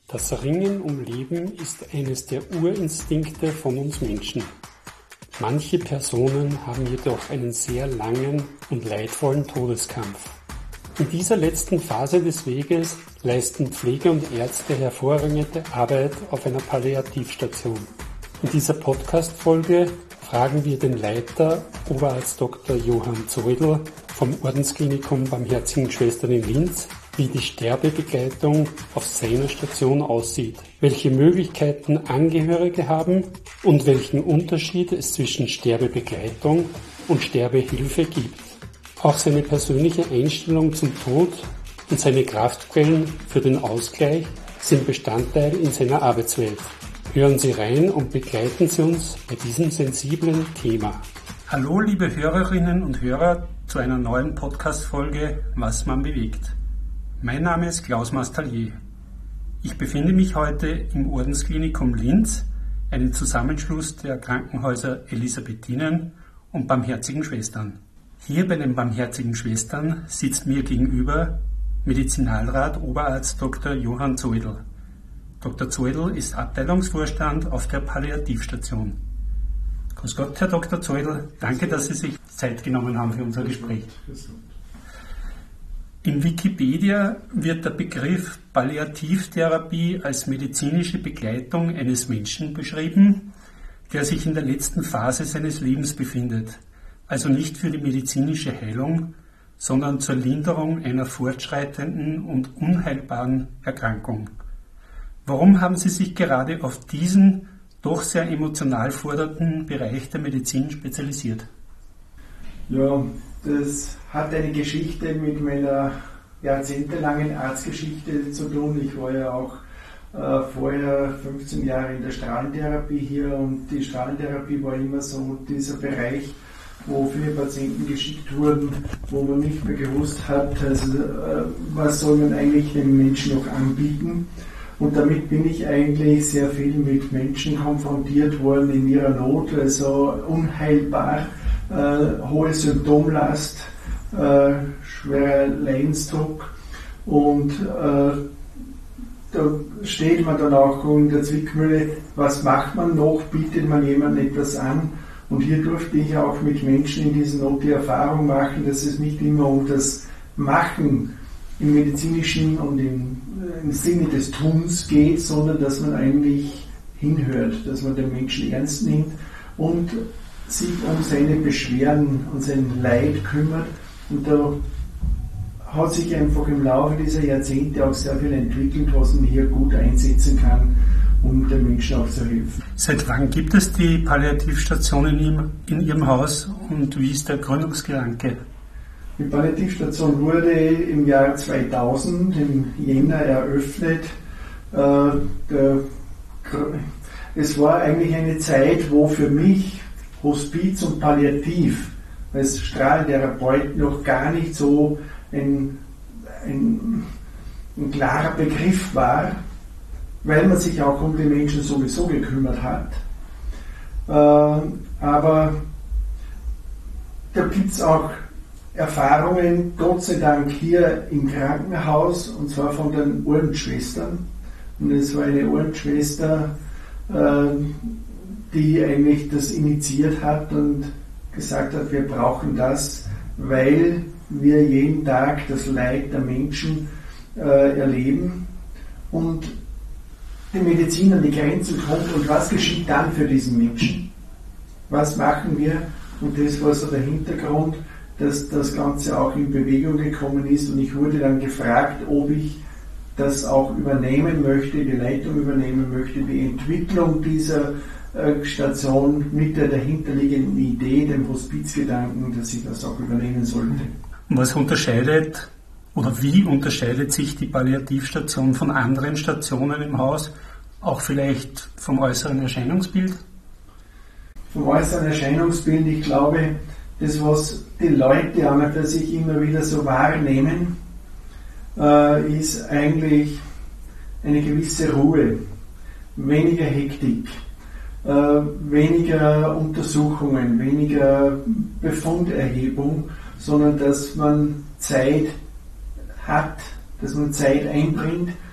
Das Ringen um Leben ist eines der Urinstinkte von uns Menschen. Manche Personen haben jedoch einen sehr langen und leidvollen Todeskampf. In dieser letzten Phase des Weges leisten Pfleger und Ärzte hervorragende Arbeit auf einer Palliativstation. In dieser Podcast-Folge fragen wir den Leiter, Oberarzt Dr. Johann Zoidl vom Ordensklinikum Barmherzigen Schwestern in Linz, wie die Sterbebegleitung auf seiner Station aussieht, welche Möglichkeiten Angehörige haben und welchen Unterschied es zwischen Sterbebegleitung und Sterbehilfe gibt. Auch seine persönliche Einstellung zum Tod und seine Kraftquellen für den Ausgleich sind Bestandteil in seiner Arbeitswelt. Hören Sie rein und begleiten Sie uns bei diesem sensiblen Thema. Hallo liebe Hörerinnen und Hörer zu einer neuen Podcast-Folge Was man bewegt. Mein Name ist Klaus Mastallier. Ich befinde mich heute im Ordensklinikum Linz, einem Zusammenschluss der Krankenhäuser Elisabethinen und Barmherzigen Schwestern. Hier bei den Barmherzigen Schwestern sitzt mir gegenüber Medizinalrat Oberarzt Dr. Johann Zoidl. Dr. Zoidl ist Abteilungsvorstand auf der Palliativstation. Grüß Gott, Herr Dr. Zoidl. Danke, dass Sie sich Zeit genommen haben für unser Gespräch. In Wikipedia wird der Begriff Palliativtherapie als medizinische Begleitung eines Menschen beschrieben, der sich in der letzten Phase seines Lebens befindet, also nicht für die medizinische Heilung, sondern zur Linderung einer fortschreitenden und unheilbaren Erkrankung. Warum haben Sie sich gerade auf diesen doch sehr emotional fordernden Bereich der Medizin spezialisiert? Ja, das hat eine Geschichte mit meiner jahrzehntelangen Arztgeschichte zu tun. Ich war ja auch vorher 15 Jahre in der Strahlentherapie hier und die Strahlentherapie war immer so dieser Bereich, wo viele Patienten geschickt wurden, wo man nicht mehr gewusst hat, also, was soll man eigentlich dem Menschen noch anbieten. Und damit bin ich eigentlich sehr viel mit Menschen konfrontiert worden in ihrer Not, also unheilbar, hohe Symptomlast, schwerer Leidensdruck und da steht man dann auch in der Zwickmühle, was macht man noch, bietet man jemandem etwas an? Und hier durfte ich auch mit Menschen in dieser Not die Erfahrung machen, dass es nicht immer um das Machen im medizinischen und im Sinne des Tuns geht, sondern dass man eigentlich hinhört, dass man den Menschen ernst nimmt und sich um seine Beschwerden und sein Leid kümmert. Und da hat sich einfach im Laufe dieser Jahrzehnte auch sehr viel entwickelt, was man hier gut einsetzen kann, um den Menschen auch zu helfen. Seit wann gibt es die Palliativstation in Ihrem Haus und wie ist der Gründungsgedanke? Die Palliativstation wurde im Jahr 2000 im Jänner eröffnet. Es war eigentlich eine Zeit, wo für mich Hospiz und Palliativ als Strahlentherapeut noch gar nicht so ein klarer Begriff war, weil man sich auch um die Menschen sowieso gekümmert hat. Aber da gibt es auch Erfahrungen, Gott sei Dank hier im Krankenhaus, und zwar von den Ordensschwestern. Und es war eine Ordensschwester, die eigentlich das initiiert hat und gesagt hat, wir brauchen das, weil wir jeden Tag das Leid der Menschen erleben und die Medizin an die Grenzen kommt. Und was geschieht dann für diesen Menschen? Was machen wir? Und das war so der Hintergrund, dass das Ganze auch in Bewegung gekommen ist und ich wurde dann gefragt, ob ich das auch übernehmen möchte, die Leitung übernehmen möchte, die Entwicklung dieser Station mit der dahinterliegenden Idee, dem Hospizgedanken, dass ich das auch übernehmen sollte. Was unterscheidet oder wie unterscheidet sich die Palliativstation von anderen Stationen im Haus, auch vielleicht vom äußeren Erscheinungsbild? Vom äußeren Erscheinungsbild, ich glaube, das, was die Leute an und für sich immer wieder so wahrnehmen, ist eigentlich eine gewisse Ruhe, weniger Hektik, weniger Untersuchungen, weniger Befunderhebung, sondern dass man Zeit hat, dass man Zeit einbringt,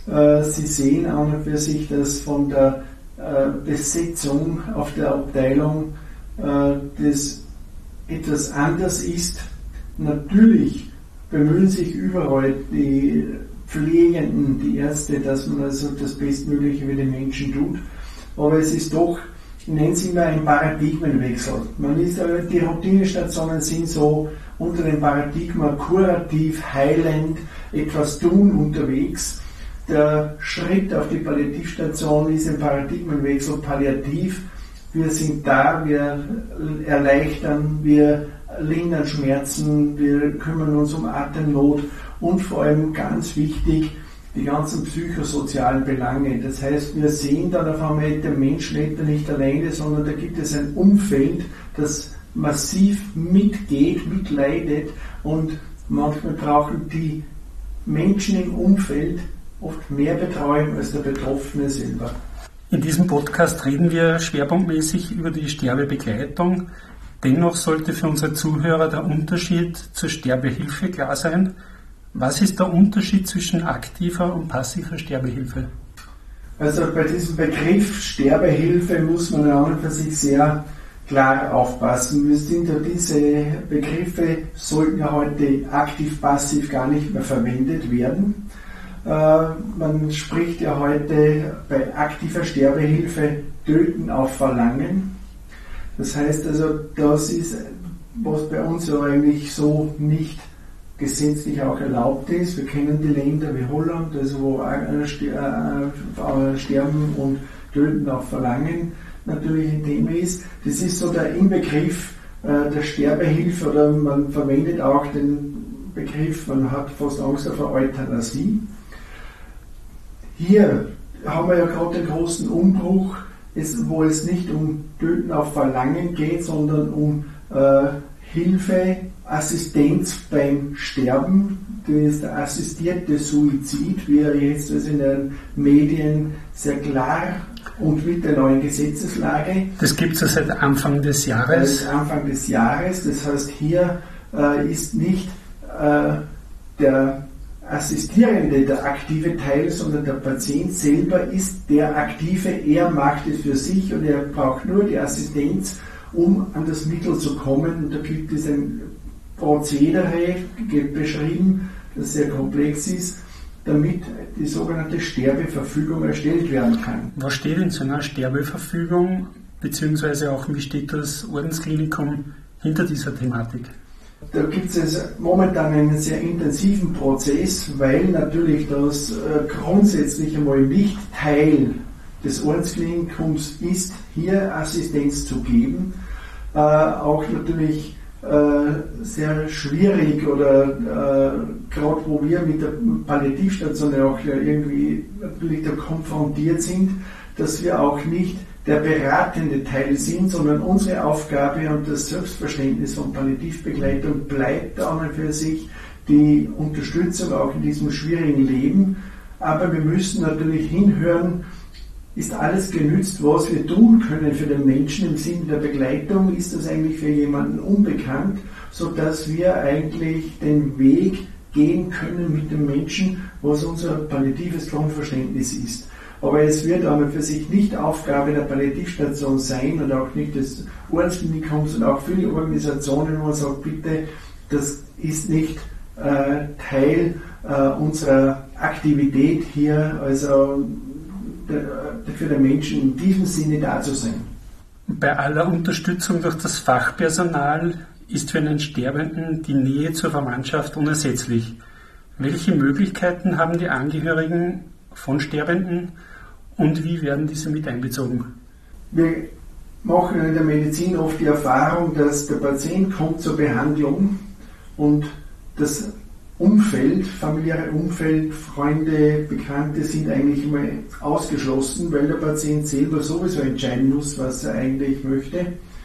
Sie sehen an und für sich, dass von der Besetzung auf der Abteilung das etwas anders ist. Natürlich bemühen sich überall die Pflegenden, die Ärzte, dass man also das Bestmögliche für die Menschen tut. Aber es ist doch, ich nenne es immer ein Paradigmenwechsel. Die Routinestationen sind so unter dem Paradigma kurativ, heilend, etwas tun unterwegs. Der Schritt auf die Palliativstation ist ein Paradigmenwechsel palliativ. Wir sind da, wir erleichtern, wir lindern Schmerzen, wir kümmern uns um Atemnot und vor allem ganz wichtig, die ganzen psychosozialen Belange. Das heißt, wir sehen dann auf einmal, der Mensch lebt da nicht alleine, sondern da gibt es ein Umfeld, das massiv mitgeht, mitleidet und manchmal brauchen die Menschen im Umfeld oft mehr Betreuung als der Betroffene selber. In diesem Podcast reden wir schwerpunktmäßig über die Sterbebegleitung. Dennoch sollte für unsere Zuhörer der Unterschied zur Sterbehilfe klar sein. Was ist der Unterschied zwischen aktiver und passiver Sterbehilfe? Also bei diesem Begriff Sterbehilfe muss man ja für sich sehr klar aufpassen. Diese Begriffe sollten ja heute aktiv-passiv gar nicht mehr verwendet werden. Man spricht ja heute bei aktiver Sterbehilfe Töten auf Verlangen. Das heißt also, das ist, was bei uns ja eigentlich so nicht gesetzlich auch erlaubt ist. Wir kennen die Länder wie Holland, also wo Sterben und Töten auf Verlangen natürlich ein Thema ist. Das ist so der Inbegriff der Sterbehilfe, oder man verwendet auch den Begriff, man hat fast Angst vor Euthanasie. Hier haben wir ja gerade den großen Umbruch, wo es nicht um Töten auf Verlangen geht, sondern um Hilfe, Assistenz beim Sterben. Das ist der assistierte Suizid, wie er jetzt also in den Medien sehr klar und mit der neuen Gesetzeslage. Das gibt es ja seit Anfang des Jahres. Das heißt, hier ist nicht der Assistierende der aktive Teil, sondern der Patient selber ist der Aktive. Er macht es für sich und er braucht nur die Assistenz, um an das Mittel zu kommen. Und da gibt es ein Prozedere beschrieben, das sehr komplex ist, damit die sogenannte Sterbeverfügung erstellt werden kann. Was steht in so einer Sterbeverfügung, beziehungsweise auch wie steht das Ordensklinikum hinter dieser Thematik? Da gibt es momentan einen sehr intensiven Prozess, weil natürlich das grundsätzlich einmal nicht Teil des Ordensklinikums ist, hier Assistenz zu geben. Auch natürlich sehr schwierig oder gerade wo wir mit der Palliativstation auch irgendwie natürlich da konfrontiert sind, dass wir auch nicht der beratende Teil sind, sondern unsere Aufgabe und das Selbstverständnis von Palliativbegleitung bleibt an und für sich die Unterstützung auch in diesem schwierigen Leben. Aber wir müssen natürlich hinhören, ist alles genützt, was wir tun können für den Menschen im Sinne der Begleitung? Ist das eigentlich für jemanden unbekannt, sodass wir eigentlich den Weg gehen können mit dem Menschen, was unser palliatives Grundverständnis ist. Aber es wird an und für sich nicht Aufgabe der Palliativstation sein und auch nicht des Ordensklinikums und auch viele Organisationen, wo man sagt, bitte, das ist nicht Teil unserer Aktivität hier, also für den Menschen in diesem Sinne da zu sein. Bei aller Unterstützung durch das Fachpersonal ist für einen Sterbenden die Nähe zur Verwandtschaft unersetzlich. Welche Möglichkeiten haben die Angehörigen von Sterbenden und wie werden diese mit einbezogen? Wir machen in der Medizin oft die Erfahrung, dass der Patient kommt zur Behandlung und das Umfeld, familiäre Umfeld, Freunde, Bekannte sind eigentlich immer ausgeschlossen, weil der Patient selber sowieso entscheiden muss, was er eigentlich möchte.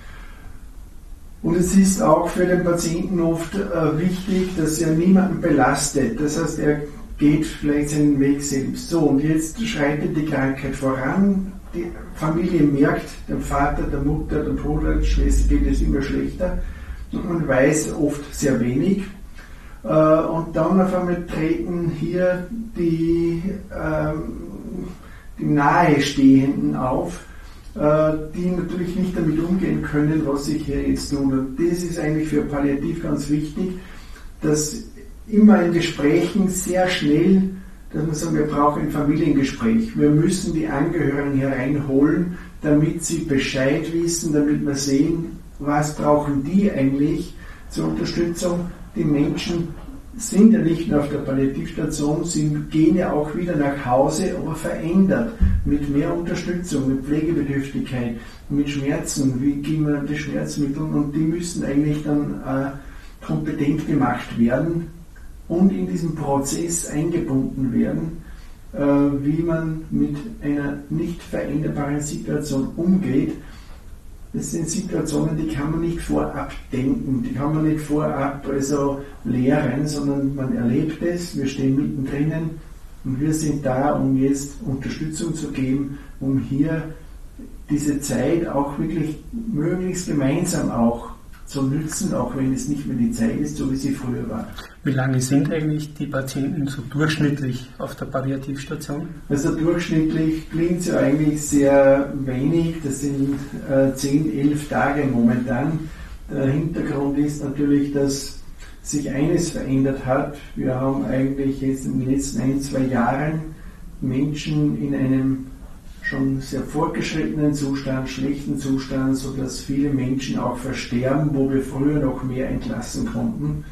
Und es ist auch für den Patienten oft wichtig, dass er niemanden belastet. Das heißt, er geht vielleicht seinen Weg selbst. So, und jetzt schreitet die Krankheit voran. Die Familie merkt, dem Vater, der Mutter, dem Bruder, der Schwester geht es immer schlechter. Und man weiß oft sehr wenig. Und dann auf einmal treten hier die Nahestehenden auf, die natürlich nicht damit umgehen können, was ich hier jetzt tue. Und das ist eigentlich für Palliativ ganz wichtig, dass immer in Gesprächen sehr schnell, dass man sagt, wir brauchen ein Familiengespräch. Wir müssen die Angehörigen hereinholen, damit sie Bescheid wissen, damit wir sehen, was brauchen die eigentlich zur Unterstützung. Die Menschen sind ja nicht nur auf der Palliativstation, sie gehen ja auch wieder nach Hause, aber verändert, mit mehr Unterstützung, mit Pflegebedürftigkeit, mit Schmerzen, wie geben wir die Schmerzmittel, und die müssen eigentlich dann kompetent gemacht werden und in diesen Prozess eingebunden werden, wie man mit einer nicht veränderbaren Situation umgeht. Das sind Situationen, die kann man nicht vorab denken, die kann man nicht vorab lehren, sondern man erlebt es, wir stehen mittendrin und wir sind da, um jetzt Unterstützung zu geben, um hier diese Zeit auch wirklich möglichst gemeinsam auch zu nützen, auch wenn es nicht mehr die Zeit ist, so wie sie früher war. Wie lange sind eigentlich die Patienten so durchschnittlich auf der Palliativstation? Also durchschnittlich klingt es ja eigentlich sehr wenig, das sind 10, 11 Tage momentan. Der Hintergrund ist natürlich, dass sich eines verändert hat. Wir haben eigentlich jetzt in den letzten 1, 2 Jahren Menschen in einem schon sehr fortgeschrittenen Zustand, schlechten Zustand, sodass viele Menschen auch versterben, wo wir früher noch mehr entlassen konnten,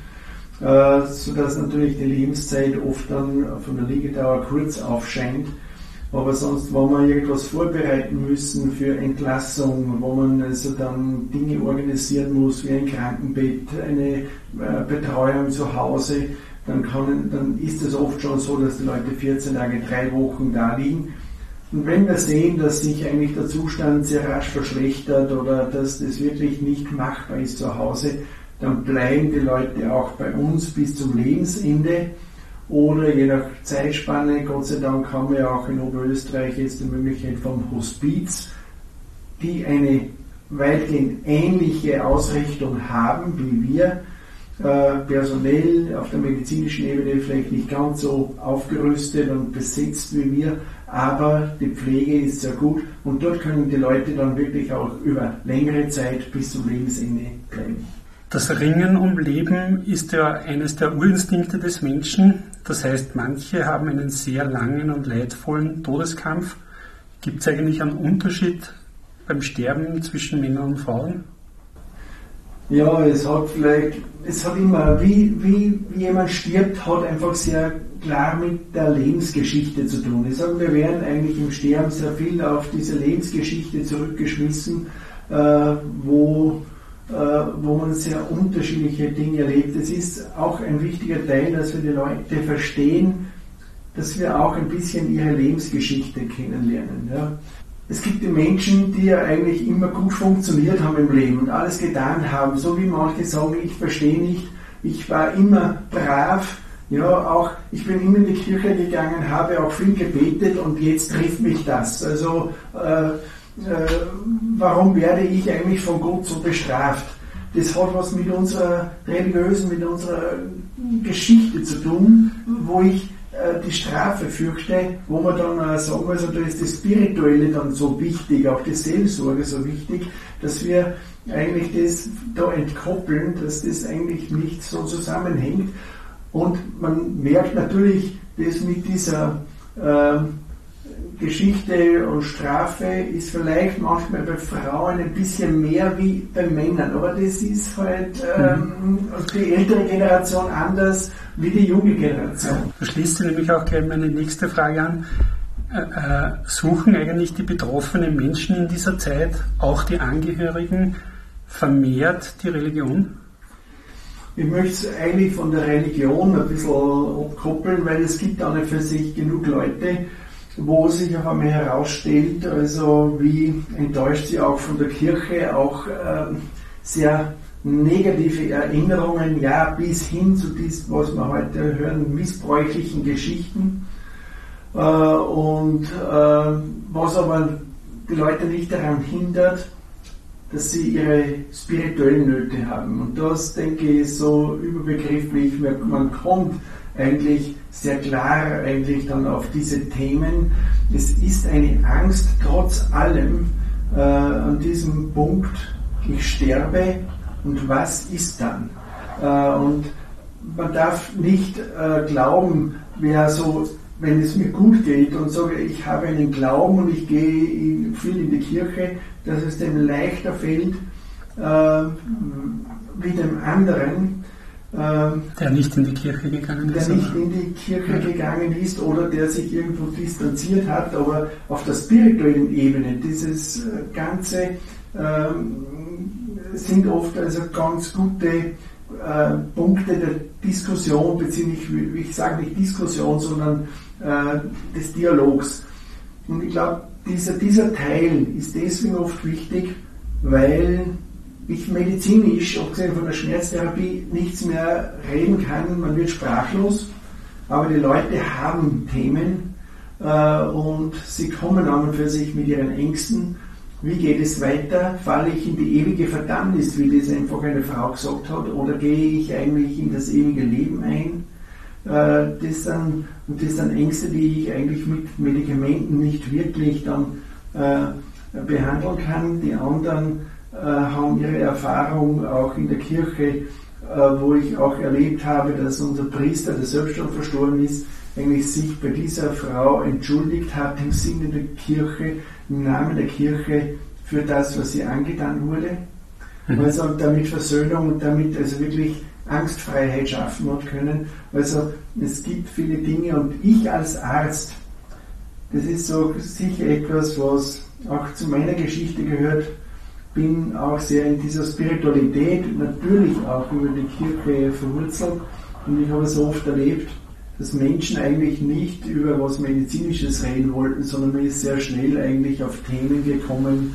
sodass natürlich die Lebenszeit oft dann von der Liegedauer kurz aufscheint. Aber sonst, wo wir irgendwas vorbereiten müssen für Entlassung, wo man also dann Dinge organisieren muss, wie ein Krankenbett, eine Betreuung zu Hause, dann ist es oft schon so, dass die Leute 14 Tage, 3 Wochen da liegen. Und wenn wir sehen, dass sich eigentlich der Zustand sehr rasch verschlechtert oder dass das wirklich nicht machbar ist zu Hause, dann bleiben die Leute auch bei uns bis zum Lebensende oder je nach Zeitspanne. Gott sei Dank haben wir auch in Oberösterreich jetzt die Möglichkeit vom Hospiz, die eine weitgehend ähnliche Ausrichtung haben wie wir, personell auf der medizinischen Ebene vielleicht nicht ganz so aufgerüstet und besetzt wie wir, aber die Pflege ist sehr gut und dort können die Leute dann wirklich auch über längere Zeit bis zum Lebensende bleiben. Das Ringen um Leben ist ja eines der Urinstinkte des Menschen. Das heißt, manche haben einen sehr langen und leidvollen Todeskampf. Gibt es eigentlich einen Unterschied beim Sterben zwischen Männern und Frauen? Ja, es hat immer, wie jemand stirbt, hat einfach sehr klar mit der Lebensgeschichte zu tun. Ich sage, wir werden eigentlich im Sterben sehr viel auf diese Lebensgeschichte zurückgeschmissen, wo man sehr unterschiedliche Dinge erlebt. Es ist auch ein wichtiger Teil, dass wir die Leute verstehen, dass wir auch ein bisschen ihre Lebensgeschichte kennenlernen. Ja. Es gibt die Menschen, die ja eigentlich immer gut funktioniert haben im Leben und alles getan haben, so wie manche sagen, ich verstehe nicht, ich war immer brav, ja, auch ich bin immer in die Kirche gegangen, habe auch viel gebetet und jetzt trifft mich das. Also warum werde ich eigentlich von Gott so bestraft? Das hat was mit unserer religiösen, mit unserer Geschichte zu tun, wo ich die Strafe fürchte, wo man dann sagen, also da ist das Spirituelle dann so wichtig, auch die Seelsorge so wichtig, dass wir eigentlich das da entkoppeln, dass das eigentlich nicht so zusammenhängt. Und man merkt natürlich, dass mit dieser Geschichte und Strafe ist vielleicht manchmal bei Frauen ein bisschen mehr wie bei Männern, aber das ist halt die ältere Generation anders wie die junge Generation. Da schließt sich nämlich auch gleich meine nächste Frage an. Suchen eigentlich die betroffenen Menschen in dieser Zeit, auch die Angehörigen, vermehrt die Religion? Ich möchte es eigentlich von der Religion ein bisschen abkoppeln, weil es gibt an und für sich genug Leute, wo sich auf einmal herausstellt, also wie enttäuscht sie auch von der Kirche, auch sehr negative Erinnerungen, ja, bis hin zu diesem, was wir heute hören, missbräuchlichen Geschichten. Was aber die Leute nicht daran hindert, dass sie ihre spirituellen Nöte haben. Und das, denke ich, so überbegrifflich, man kommt eigentlich sehr klar eigentlich dann auf diese Themen. Es ist eine Angst trotz allem an diesem Punkt, ich sterbe und was ist dann? Und man darf nicht glauben, wenn es mir gut geht und sage, ich habe einen Glauben und ich gehe viel in die Kirche, dass es dem leichter fällt, wie dem anderen, der nicht in die Kirche gegangen ist. Der nicht in die Kirche gegangen ist oder der sich irgendwo distanziert hat, aber auf der spirituellen Ebene, dieses Ganze sind oft also ganz gute Punkte der Diskussion, beziehungsweise ich sage nicht Diskussion, sondern des Dialogs. Und ich glaube, dieser Teil ist deswegen oft wichtig, weil ich medizinisch, abgesehen von der Schmerztherapie, nichts mehr reden kann. Man wird sprachlos, aber die Leute haben Themen und sie kommen an und für sich mit ihren Ängsten. Wie geht es weiter? Falle ich in die ewige Verdammnis, wie das einfach eine Frau gesagt hat, oder gehe ich eigentlich in das ewige Leben ein? Das sind Ängste, die ich eigentlich mit Medikamenten nicht wirklich dann behandeln kann. Die anderen haben ihre Erfahrung auch in der Kirche, wo ich auch erlebt habe, dass unser Priester, der selbst schon verstorben ist, eigentlich sich bei dieser Frau entschuldigt hat im Sinne der Kirche, im Namen der Kirche für das, was ihr angetan wurde. Also damit Versöhnung und damit also wirklich Angstfreiheit schaffen hat können. Also es gibt viele Dinge und ich als Arzt, das ist so sicher etwas, was auch zu meiner Geschichte gehört, bin auch sehr in dieser Spiritualität, natürlich auch über die Kirche verwurzelt und ich habe so oft erlebt, dass Menschen eigentlich nicht über was Medizinisches reden wollten, sondern man ist sehr schnell eigentlich auf Themen gekommen,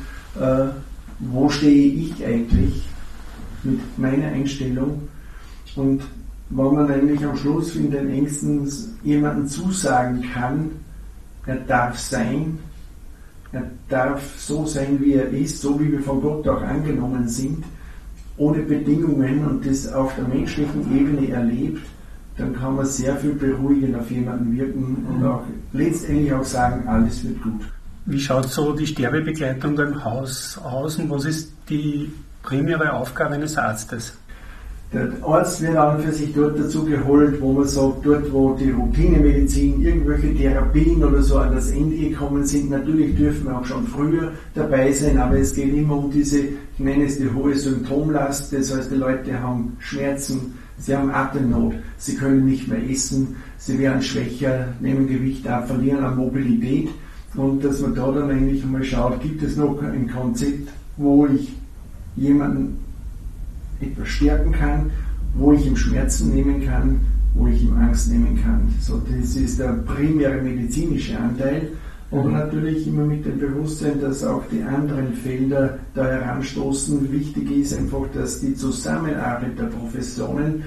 wo stehe ich eigentlich mit meiner Einstellung. Und wenn man eigentlich am Schluss in den Ängsten jemandem zusagen kann, er darf sein, er darf so sein, wie er ist, so wie wir von Gott auch angenommen sind, ohne Bedingungen und das auf der menschlichen Ebene erlebt, dann kann man sehr viel beruhigend auf jemanden wirken und auch letztendlich auch sagen, alles wird gut. Wie schaut so die Sterbebegleitung beim Haus aus und was ist die primäre Aufgabe eines Arztes? Der Arzt wird an und für sich dort dazu geholt, wo man sagt, dort wo die Routinemedizin, irgendwelche Therapien oder so an das Ende gekommen sind. Natürlich dürfen wir auch schon früher dabei sein, aber es geht immer um diese, ich nenne es die hohe Symptomlast, das heißt die Leute haben Schmerzen, sie haben Atemnot, sie können nicht mehr essen, sie werden schwächer, nehmen Gewicht ab, verlieren an Mobilität und dass man da dann eigentlich mal schaut, gibt es noch ein Konzept, wo ich jemanden etwas stärken kann, wo ich ihm Schmerzen nehmen kann, wo ich ihm Angst nehmen kann. So, das ist der primäre medizinische Anteil, aber natürlich immer mit dem Bewusstsein, dass auch die anderen Felder da heranstoßen. Wichtig ist einfach, dass die Zusammenarbeit der Professionen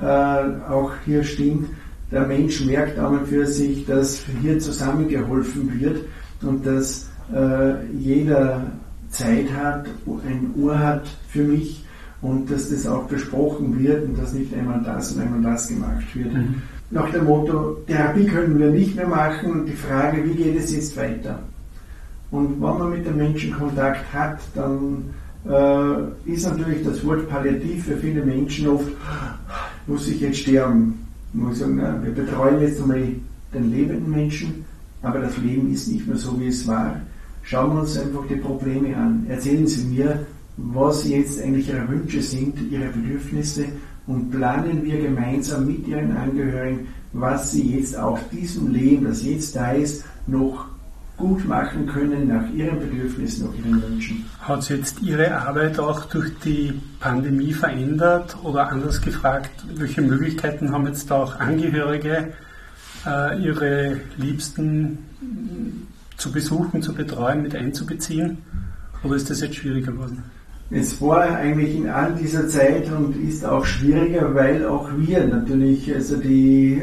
auch hier stimmt. Der Mensch merkt an und für sich, dass hier zusammengeholfen wird und dass jeder Zeit hat, ein Ohr hat für mich, und dass das auch besprochen wird und dass nicht einmal das und einmal das gemacht wird. Nach dem Motto, Therapie können wir nicht mehr machen und die Frage, wie geht es jetzt weiter? Und wenn man mit dem Menschen Kontakt hat, dann ist natürlich das Wort Palliativ für viele Menschen oft, muss ich jetzt sterben? Ich muss sagen, na, wir betreuen jetzt einmal den lebenden Menschen, aber das Leben ist nicht mehr so, wie es war. Schauen wir uns einfach die Probleme an. Erzählen Sie mir, was jetzt eigentlich Ihre Wünsche sind, Ihre Bedürfnisse und planen wir gemeinsam mit Ihren Angehörigen, was Sie jetzt aus diesem Leben, das jetzt da ist, noch gut machen können nach Ihren Bedürfnissen, nach Ihren Wünschen. Hat sich jetzt Ihre Arbeit auch durch die Pandemie verändert oder anders gefragt, welche Möglichkeiten haben jetzt da auch Angehörige, ihre Liebsten zu besuchen, zu betreuen, mit einzubeziehen? Oder ist das jetzt schwieriger geworden? Es war eigentlich in all dieser Zeit und ist auch schwieriger, weil auch wir natürlich also die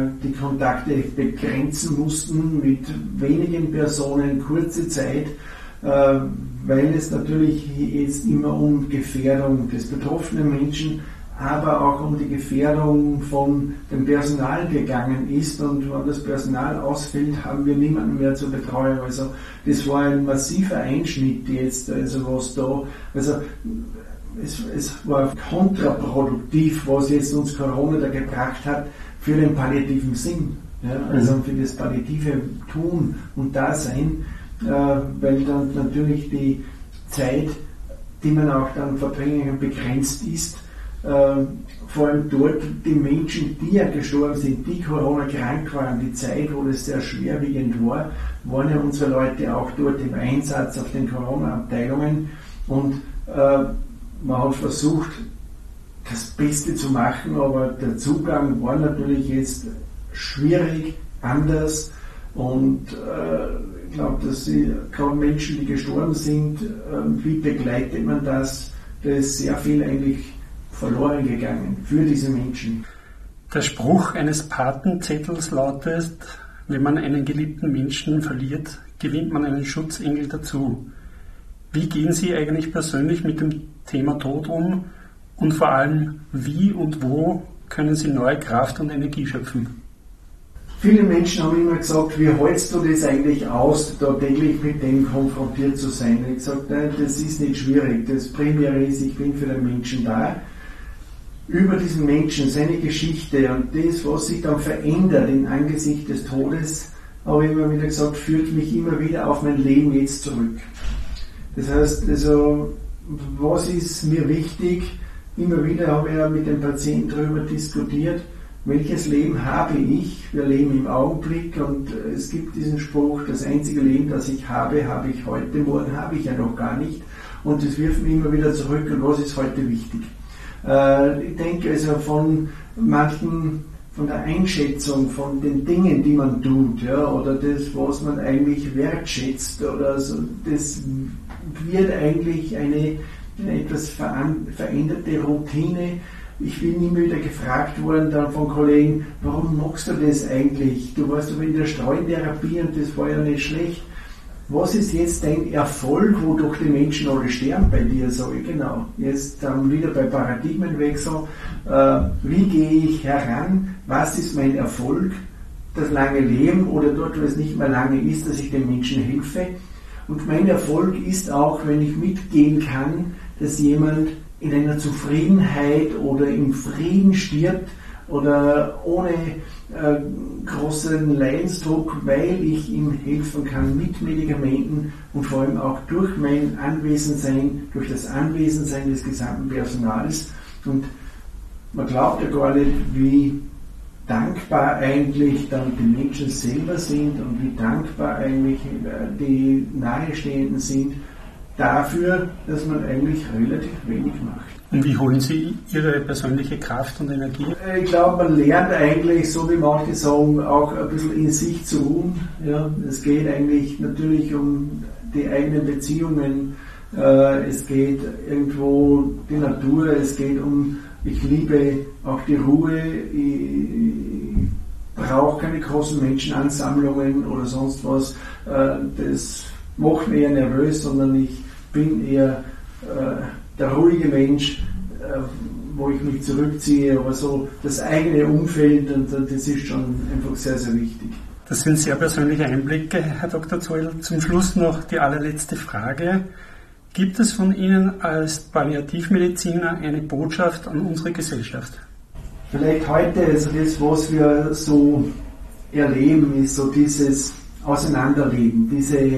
Kontakte begrenzen mussten mit wenigen Personen, kurze Zeit. weil es natürlich jetzt immer um Gefährdung des betroffenen Menschen, aber auch um die Gefährdung von dem Personal gegangen ist. Und wenn das Personal ausfällt, haben wir niemanden mehr zur Betreuung. Also das war ein massiver Einschnitt jetzt, also was da, also es war kontraproduktiv, was jetzt uns Corona da gebracht hat für den palliativen Sinn, ja, also für das palliative Tun und Dasein, weil dann natürlich die Zeit, die man auch dann verbringen kann, begrenzt ist. Vor allem dort die Menschen, die ja gestorben sind, die Corona krank waren, die Zeit, wo das sehr schwerwiegend war, waren ja unsere Leute auch dort im Einsatz auf den Corona-Abteilungen und man hat versucht, das Beste zu machen, aber der Zugang war natürlich jetzt schwierig, anders und ich glaube, dass gerade Menschen, die gestorben sind, wie begleitet man das? Da ist sehr viel eigentlich verloren gegangen für diese Menschen. Der Spruch eines Patenzettels lautet, wenn man einen geliebten Menschen verliert, gewinnt man einen Schutzengel dazu. Wie gehen Sie eigentlich persönlich mit dem Thema Tod um und vor allem, wie und wo können Sie neue Kraft und Energie schöpfen? Viele Menschen haben immer gesagt, wie hältst du das eigentlich aus, da täglich mit dem konfrontiert zu sein? Ich habe gesagt, nein, das ist nicht schwierig. Das Primäre ist, ich bin für den Menschen da. Über diesen Menschen, seine Geschichte und das, was sich dann verändert im Angesicht des Todes, habe ich immer wieder gesagt, führt mich immer wieder auf mein Leben jetzt zurück. Das heißt, also, was ist mir wichtig? Immer wieder habe ich ja mit den Patienten darüber diskutiert, welches Leben habe ich? Wir leben im Augenblick und es gibt diesen Spruch, das einzige Leben, das ich habe, habe ich heute, morgen habe ich ja noch gar nicht. Und das wirft mich immer wieder zurück und was ist heute wichtig? Ich denke also von der Einschätzung von den Dingen, die man tut, ja, oder das, was man eigentlich wertschätzt, oder so, das wird eigentlich eine etwas veränderte Routine. Ich bin immer wieder gefragt worden dann von Kollegen, warum machst du das eigentlich? Du warst aber in der Streutherapie und das war ja nicht schlecht. Was ist jetzt dein Erfolg, wodurch die Menschen alle sterben bei dir? Sage ich, genau. Jetzt wieder bei Paradigmenwechsel. Wie gehe ich heran? Was ist mein Erfolg? Das lange Leben oder dort, wo es nicht mehr lange ist, dass ich den Menschen helfe. Und mein Erfolg ist auch, wenn ich mitgehen kann, dass jemand in einer Zufriedenheit oder im Frieden stirbt oder ohne großen Leidensdruck, weil ich ihm helfen kann mit Medikamenten und vor allem auch durch mein Anwesensein, durch das Anwesensein des gesamten Personals. Und man glaubt ja gar nicht, wie dankbar eigentlich dann die Menschen selber sind und wie dankbar eigentlich die Nahestehenden sind dafür, dass man eigentlich relativ wenig macht. Und wie holen Sie Ihre persönliche Kraft und Energie? Ich glaube, man lernt eigentlich, so wie manche sagen, auch ein bisschen in sich zu ruhen. Ja, es geht eigentlich natürlich um die eigenen Beziehungen, es geht irgendwo die Natur, es geht um, ich liebe auch die Ruhe, ich brauche keine großen Menschenansammlungen oder sonst was, das macht mich eher nervös, sondern ich bin eher der ruhige Mensch, wo ich mich zurückziehe, aber so das eigene Umfeld, und das ist schon einfach sehr, sehr wichtig. Das sind sehr persönliche Einblicke, Herr Dr. Zoll. Zum Schluss noch die allerletzte Frage. Gibt es von Ihnen als Palliativmediziner eine Botschaft an unsere Gesellschaft? Vielleicht heute, also das, was wir so erleben, ist so dieses Auseinanderleben, diese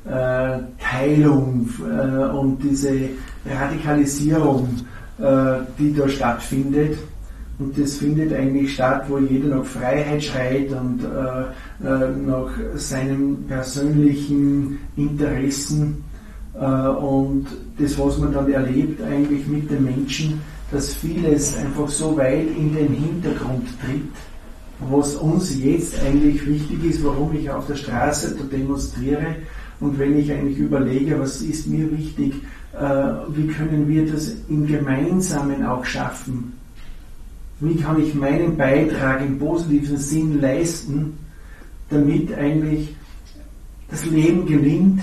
Teilung und diese Radikalisierung, die da stattfindet. Und das findet eigentlich statt, wo jeder nach Freiheit schreit und nach seinen persönlichen Interessen. Und das, was man dann erlebt eigentlich mit den Menschen, dass vieles einfach so weit in den Hintergrund tritt, was uns jetzt eigentlich wichtig ist, warum ich auf der Straße da demonstriere. Und wenn ich eigentlich überlege, was ist mir wichtig, wie können wir das im Gemeinsamen auch schaffen? Wie kann ich meinen Beitrag im positiven Sinn leisten, damit eigentlich das Leben gelingt,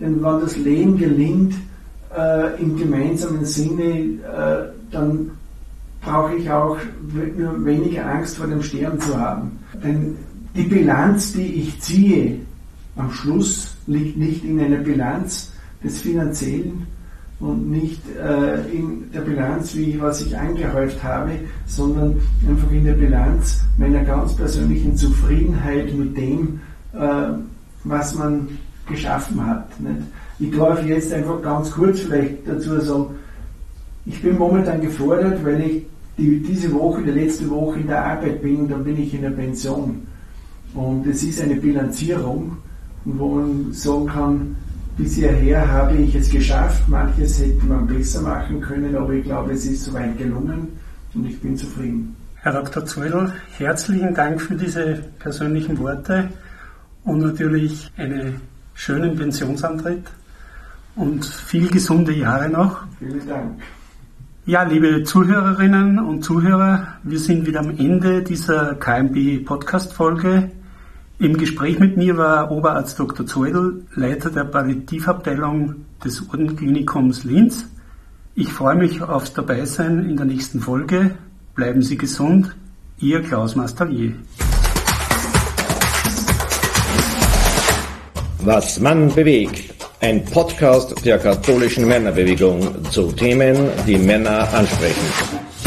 Denn wenn das Leben gelingt im gemeinsamen Sinne, dann brauche ich auch nur weniger Angst vor dem Sterben zu haben. Denn die Bilanz, die ich ziehe, am Schluss liegt nicht in einer Bilanz des Finanziellen und nicht in der Bilanz, was ich angehäuft habe, sondern einfach in der Bilanz meiner ganz persönlichen Zufriedenheit mit dem, was man geschaffen hat. Nicht? Ich darf jetzt einfach ganz kurz vielleicht dazu sagen, ich bin momentan gefordert, weil ich diese Woche, die letzte Woche in der Arbeit bin, und dann bin ich in der Pension. Und es ist eine Bilanzierung, wo man sagen kann, bis hierher habe ich es geschafft, manches hätte man besser machen können, aber ich glaube, es ist soweit gelungen und ich bin zufrieden. Herr Dr. Zoidl, herzlichen Dank für diese persönlichen Worte und natürlich einen schönen Pensionsantritt und viel gesunde Jahre noch. Vielen Dank. Ja, liebe Zuhörerinnen und Zuhörer, wir sind wieder am Ende dieser KMB-Podcast-Folge. Im Gespräch mit mir war Oberarzt Dr. Zoidl, Leiter der Palliativabteilung des Ordenklinikums Linz. Ich freue mich aufs Dabeisein in der nächsten Folge. Bleiben Sie gesund, Ihr Klaus Mastallier. Was Mann bewegt. Ein Podcast der katholischen Männerbewegung zu Themen, die Männer ansprechen.